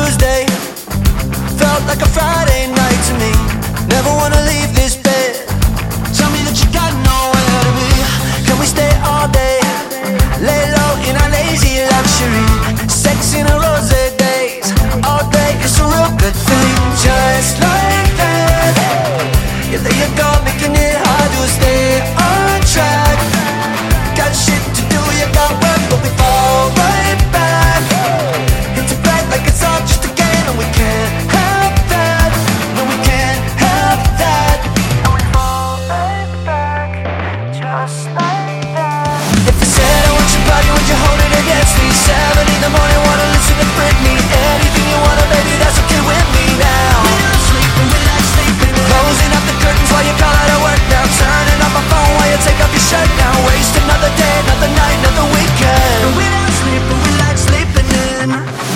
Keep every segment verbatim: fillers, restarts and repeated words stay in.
Tuesday felt like a Friday night to me. Never wanna leave this bed. Tell me that you got nowhere to be. Can we stay all day? Lay low in our lazy luxury. Sex in our rose days. All day is a real good thing. Just like that. Yeah, there you go, making it hard to stay on track. Got shit to do, you got work, but we fall right back into bed like it's all just a game, and we can't have that. No, we can't have that. And we fall right back, just like that. If I said I want your body, would you hold it against me? Seven in the morning, wanna listen to Britney. Anything you wanna, baby, that's okay with me now. We're not sleeping, we're not sleeping. Closing up the curtains while you call out of work now. Turning off my phone while you take off your shirt now. Waste another day, another night, another weekend. And we're not sleeping, we're not sleeping in.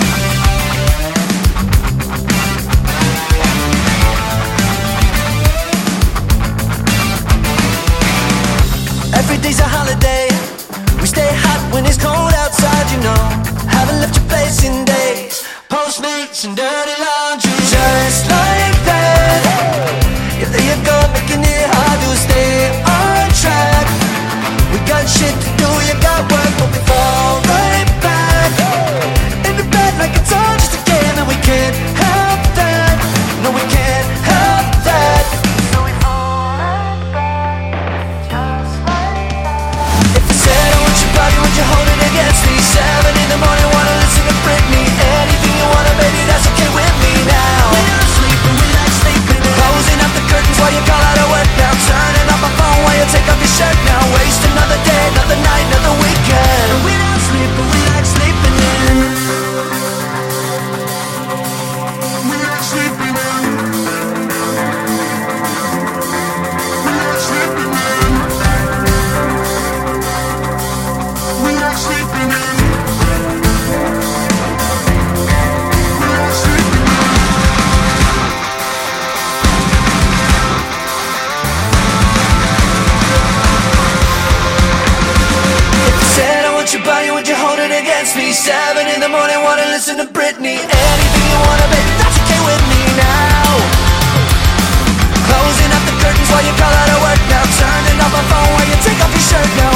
Every day's a holiday. We stay hot when it's cold outside, you know. Haven't left your place in days. Postmates and dirty laundry. Just like that. Yeah, there you go, making it hard to stay on track. We got shit to do, you got work, but we fall right back into bed like it's all just a game, and we can't have that. No, we can't have that. So we fall right back, just like that. If I said I want your body, would you hold it against me? Seven in the morning, wanna listen to Britney. Anything you wanna, baby, that's okay with me now. We're not sleeping, we're not sleeping. Closing up the curtains while you call out of work now. Turning off my phone while you take off your shirt now. Waste another day, another night, another weekend. And we're not sleeping, we're not sleeping in. We're not sleeping in. We're not sleeping in. We're not sleeping in. We're not sleeping in. If I said I want your body, would you hold it against me? Seven in the morning, wanna listen to Britney. Anything you wanna, baby, that's okay with me now. Closing up the curtains while you call out of work now. Turning off my phone while you take off your shirt now.